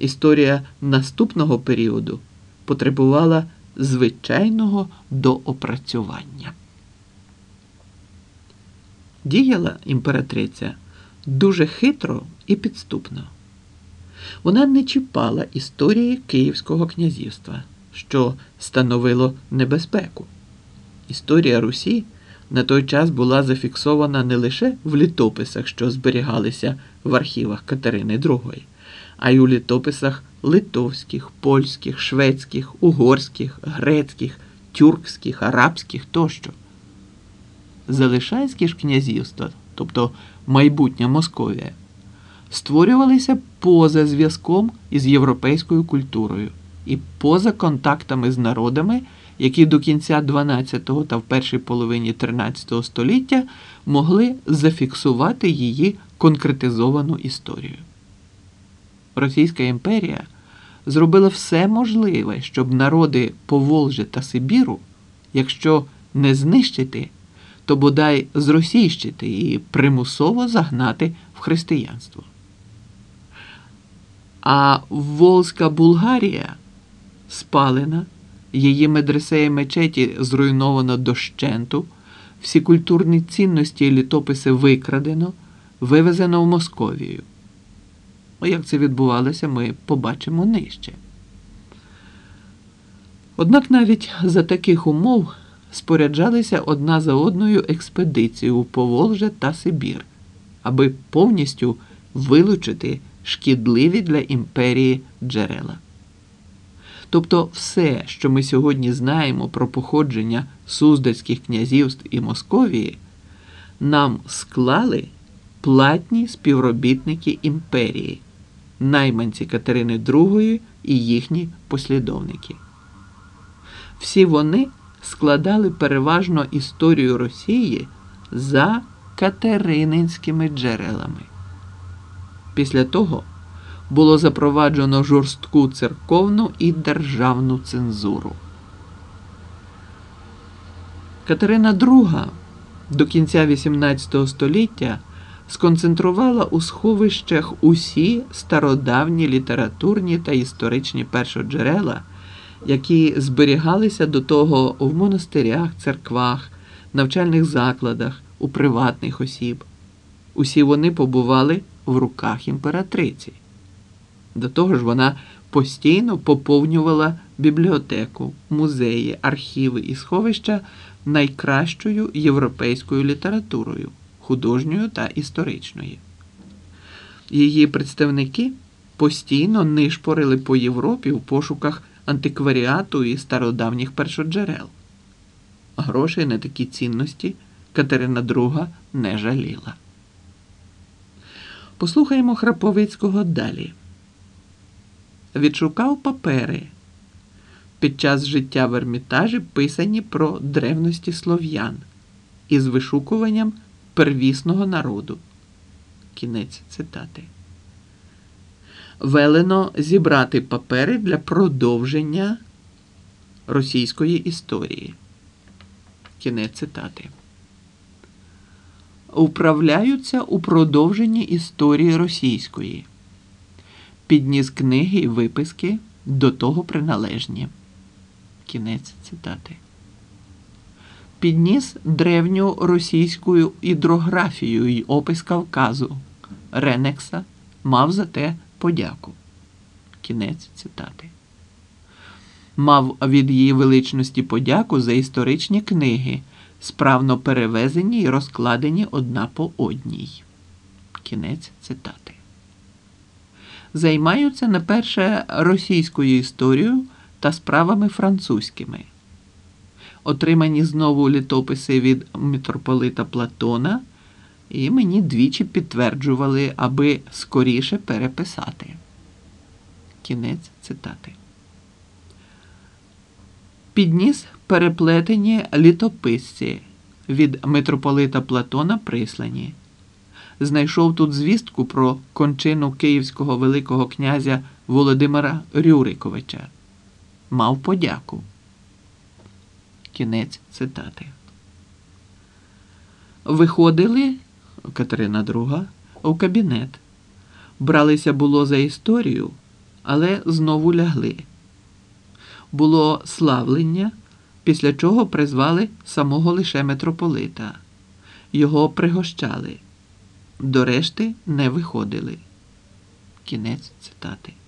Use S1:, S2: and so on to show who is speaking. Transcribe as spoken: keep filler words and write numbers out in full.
S1: історія наступного періоду потребувала звичайного доопрацювання. Діяла імператриця дуже хитро і підступно. Вона не чіпала історії Київського князівства, що становило небезпеку. Історія Русі на той час була зафіксована не лише в літописах, що зберігалися в архівах Катерини другої, а й у літописах литовських, польських, шведських, угорських, грецьких, тюркських, арабських тощо. Залишанські ж князівства, тобто майбутня Московія, створювалися поза зв'язком із європейською культурою і поза контактами з народами, які до кінця дванадцятого та в першій половині тринадцятого століття могли зафіксувати її конкретизовану історію. Російська імперія зробила все можливе, щоб народи Поволжя та Сибіру, якщо не знищити, то бодай зросійщити і примусово загнати в християнство. А Волзька Булгарія спалена, її медресе і мечеті зруйновано дощенту, всі культурні цінності і літописи викрадено, вивезено в Московію. Як це відбувалося, ми побачимо нижче. Однак навіть за таких умов споряджалися одна за одною експедиції у Поволжя та Сибір, аби повністю вилучити шкідливі для імперії джерела. Тобто все, що ми сьогодні знаємо про походження Суздальських князівств і Московії, нам склали платні співробітники імперії, найманці Катерини другої і їхні послідовники. Всі вони складали переважно історію Росії за катерининськими джерелами. Після того було запроваджено жорстку церковну і державну цензуру. Катерина друга до кінця вісімнадцятого століття сконцентрувала у сховищах усі стародавні літературні та історичні першоджерела, які зберігалися до того в монастирях, церквах, навчальних закладах, у приватних осіб. Усі вони побували в руках імператриці. До того ж, вона постійно поповнювала бібліотеку, музеї, архіви і сховища найкращою європейською літературою, художньою та історичною. Її представники постійно нишпорили по Європі в пошуках антикваріату і стародавніх першоджерел. Грошей на такі цінності Катерина друга не жаліла. Послухаємо Храповицького далі. Відшукав папери, під час життя в Ермітажі писані про древності слов'ян із вишукуванням первісного народу. Кінець цитати. Велено зібрати папери для продовження російської історії. Кінець цитати. Управляються у продовженні історії російської. Підніс книги і виписки до того приналежні. Кінець цитати. Підніс древню російську ідрографію й опис Кавказу. Ренекса мав за те подяку. Кінець цитати. Мав від її величності подяку за історичні книги, справно перевезені і розкладені одна по одній. Кінець цитати. Займаються найперше російською історією та справами французькими. Отримані знову літописи від митрополита Платона і мені двічі підтверджували, аби скоріше переписати. Кінець цитати. Підніс переплетені літописці від митрополита Платона прислані. Знайшов тут звістку про кончину київського великого князя Володимира Рюриковича. Мав подяку. Кінець цитати. Виходили, Катерина друга, у кабінет. Бралися було за історію, але знову лягли. Було славлення, після чого призвали самого лише митрополита. Його пригощали. До решти не виходили. Кінець цитати.